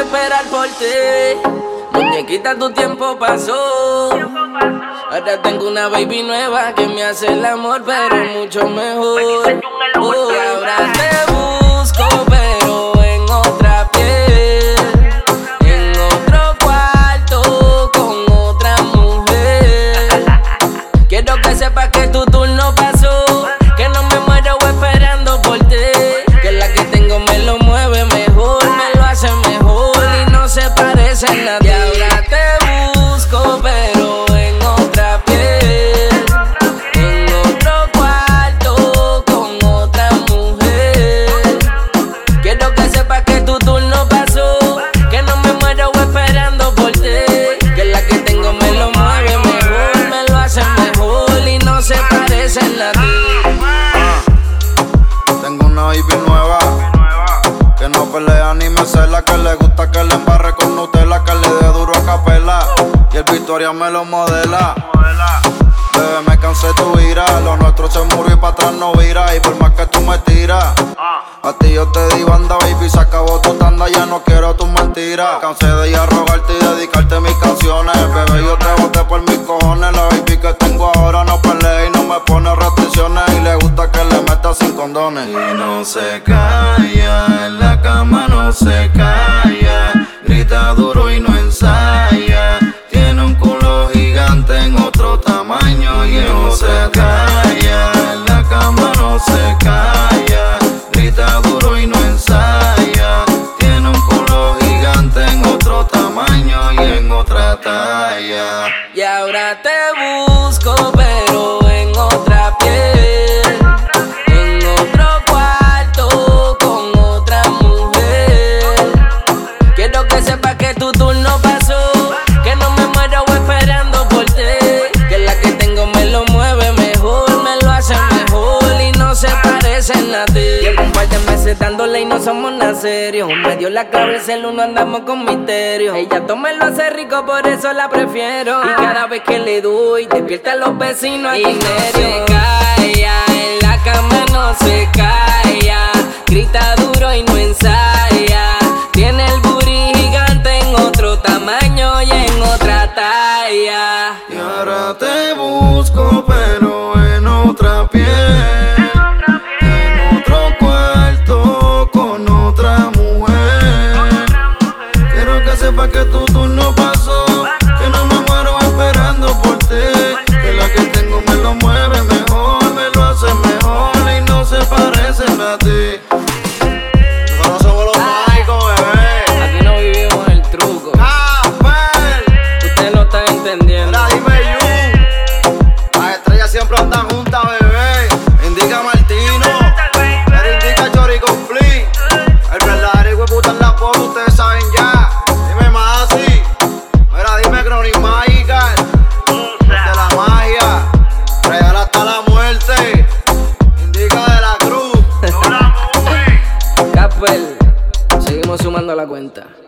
esperar por ti. Muñequita, tu tiempo pasó. Ahora tengo una baby nueva que me hace el amor, pero mucho mejor. Ahora te busco, pero en otra piel, en otro cuarto, con otra mujer. Quiero que sepas que tu turno pasó, que no me muero esperando por ti, que la que tengo me lo mueve mejor, me lo hace mejor y no se parece a nadie. Y ahora te busco, pero en otra piel, en otro cuarto, con otra mujer. Quiero que sepas que tu turno pasó, que no me muero esperando por ti, que la que tengo me lo mueve mejor, me lo hace mejor y no se parece a nadie. Tengo una baby nueva que no pelea ni me cela, que le gusta que le embarre con Nutella, que le dé duro a capela y el Victoria me lo modela. Bebé, me cansé de tu ira, lo nuestro se murió y pa' atrás no vira, y por más que tú me tiras, a ti yo te di banda, baby, se acabó tu tanda, ya no quiero tus mentiras. Cansé de ir a rogarte y dedicarte mis canciones, bebé, yo te boté por mis cojones. La baby que tengo ahora no pelea y no me pone restricciones, y le gusta que le meta sin condones. Y no se calla, en la cama no se calla, grita duro y no ensaya, tiene un culo gigante en otro tamaño. Y no se calla, en la cama no se calla, grita duro y no ensaya, tiene un culo gigante en otro tamaño y en otra talla. Y ahora te busco, pero en otra piel, en otro cuarto, con otra mujer. Quiero que sepas que tu turno pasó, que no me muero esperando por ti, que la que tengo me lo mueve mejor, me lo hace mejor y no se parecen a ti. Llevo un par de meses dándole y no somos nada serios. Me dio la cabeza el uno, andamos con misterio. Ella toma y lo hace rico, por eso la prefiero. Y cada vez que le doy, despierta a los vecinos a y no se calla, en la cama no se calla, grita duro y no ensaya, tiene el booty gigante en otro tamaño y en otra talla. Y ahora te busco, pero en otra piel, en otro cuarto, con otra mujer. Quiero que sepas que tu turno pasó, que no me muero esperando por ti, que la que tengo me lo mueve mejor, me lo hace mejor y no se parecen a ti. Nosotros somos los mágicos, bebé. Aquí no vivimos el truco. Ustedes no están entendiendo. Mira, dime you, las estrellas siempre andan juntas, bebé. Indica Martino, pero indica Chori con Flea. El verdadero hijo de puta en la pop, ustedes saben ya. Dime Masi, mira, dime Chronic Magical, de la magia, real hasta la muerte. Indica de la cruz. Capel, seguimos sumando la cuenta.